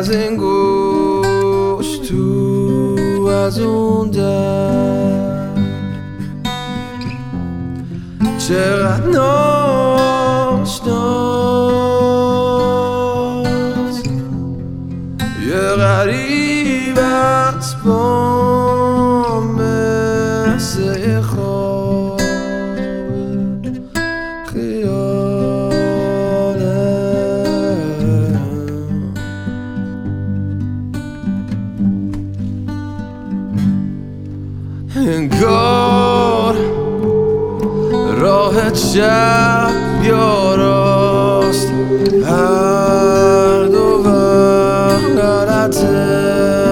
از این گوش تو از اون در چقدر ناشناس یه غریب از با مثل خواب خیاله انگار راه چپ یا راست هر دو غلطه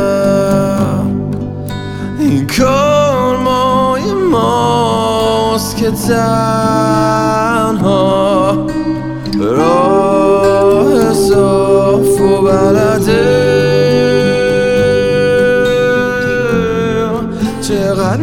این کار مای ماست که تنها راه صاف و بلده چقدر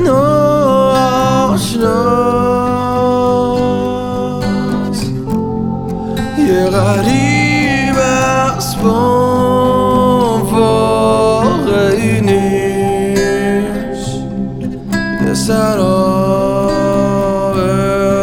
ناشناس یه غریب از بام واقعی نیست یه سرابه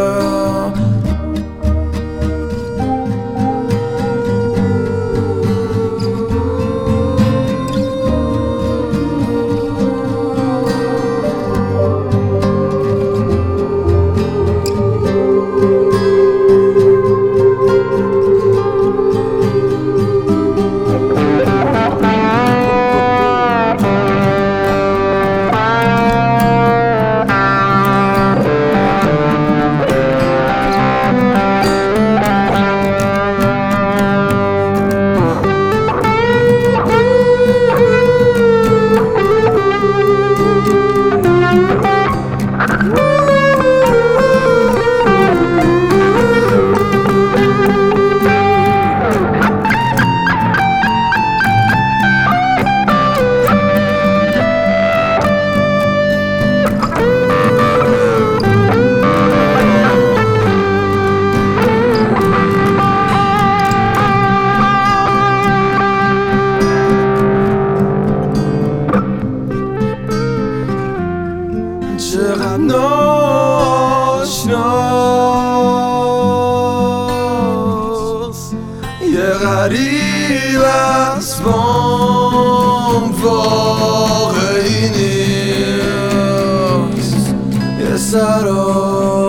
چقدر ناشناس یه غریب از بام واقعی نیست یه سراب